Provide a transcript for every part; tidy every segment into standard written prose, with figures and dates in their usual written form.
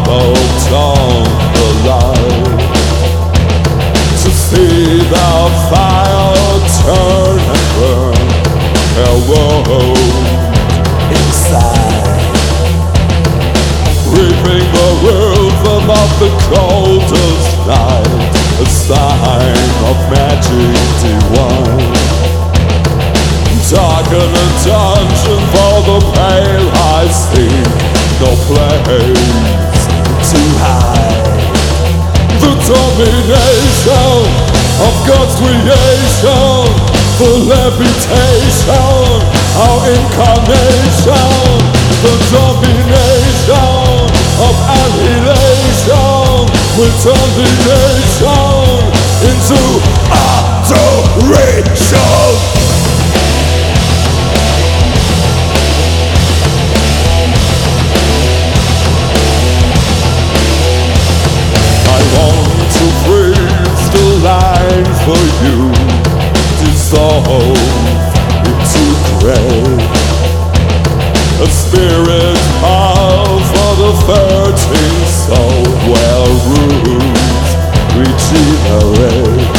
put on the light to see the fire turn and burn a world inside, reaping the rhythm of the coldest night, a sign of magic divine. Darken a dungeon for the pale I seek, no place to hide. The domination of God's creation, the levitation, our incarnation. The domination of annihilation will turn the nation into adoration. For you dissolve into gray, a spirit of for the 13th soul, where roots regenerate.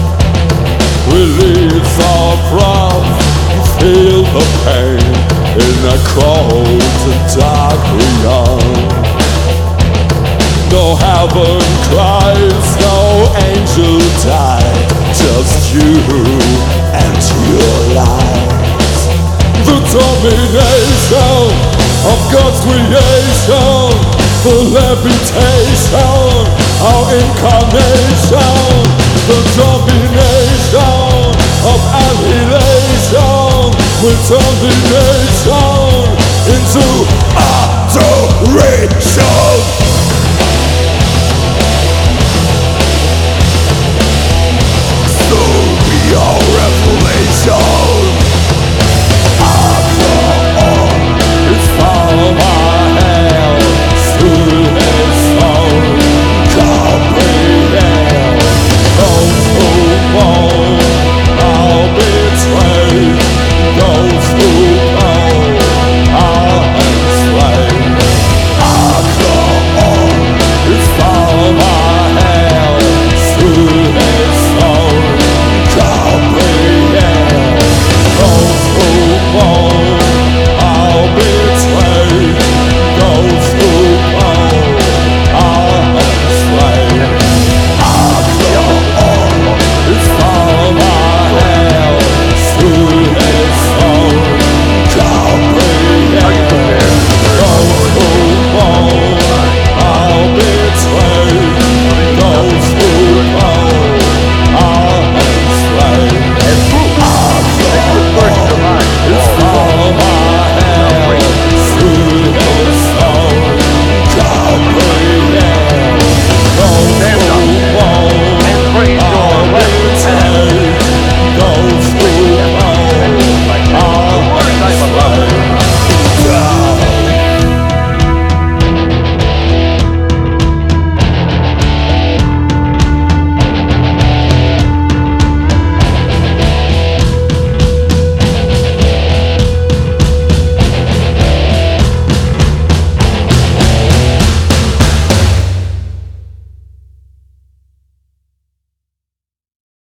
Release our breath, feel the pain in a cold and dark beyond. No heaven cries, no angel died, just you and your light. The domination of God's creation, the levitation, our incarnation. The domination of annihilation will turn the nation into adoration.